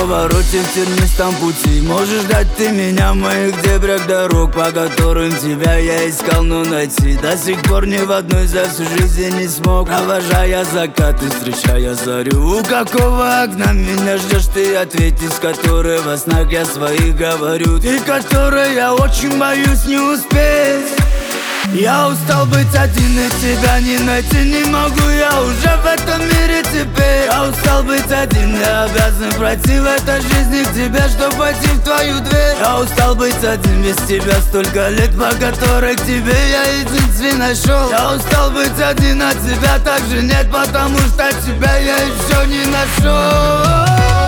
повороте в тернистом пути. Можешь ждать ты меня в моих дебрях дорог, по которым тебя я искал, но найти до сих пор ни в одной за всю жизнь не смог. Провожая закаты, встречая зарю, у какого окна меня ждешь ты? Ответь, из которой во снах я своих говорю, и которой я очень боюсь не успеть. Я устал быть один и тебя не найти не могу, я уже в этом мире теперь. Я устал быть один, я обязан пройти в этой жизни к тебе, чтоб войти в твою дверь. Я устал быть один без тебя столько лет, по которой к тебе я единственный нашел. Я устал быть один, а тебя также нет, потому что тебя я еще не нашел.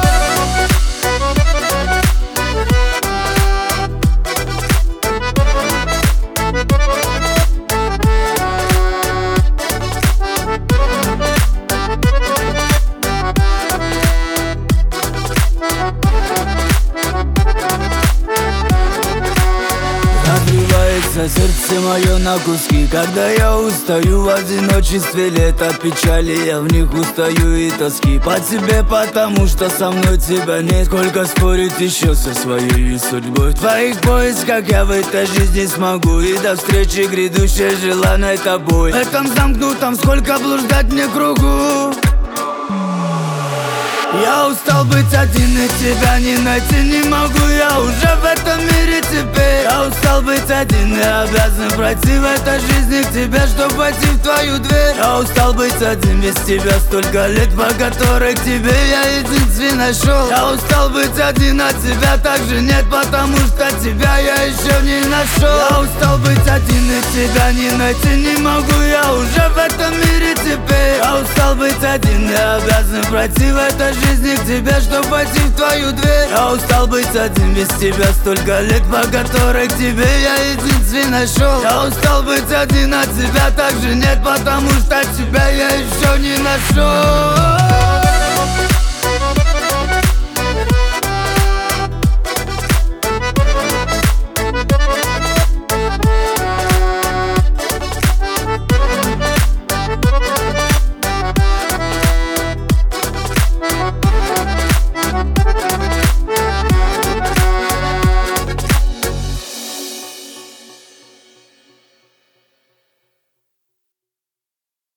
Сердце мое на куски, когда я устаю в одиночестве лет. От печали я в них устаю и тоски по тебе, потому что со мной тебя нет. Сколько спорить еще со своей судьбой, в твоих поисках я в этой жизни смогу. И до встречи грядущей желанной тобой, в этом замкнутом сколько блуждать мне кругу. Я устал быть один и тебя не найти не могу, я уже в этом мире теперь. Я устал быть один и обязан пройти в этой жизни к тебе, чтоб войти в твою дверь. Я устал быть один без тебя столько лет, по которой к тебе я единственный нашел. Я устал быть один, а тебя также нет, потому что тебя я еще не нашел. Я устал быть один и тебя не найти не могу, я уже в этом мире теперь. Я устал быть один и обязан пройти в этой жизни к тебе, чтоб войти в твою дверь. Я устал быть один без тебя столько лет, по которой к тебе я единственный нашел. Я устал быть один, а тебя также нет, потому что тебя я еще не нашел.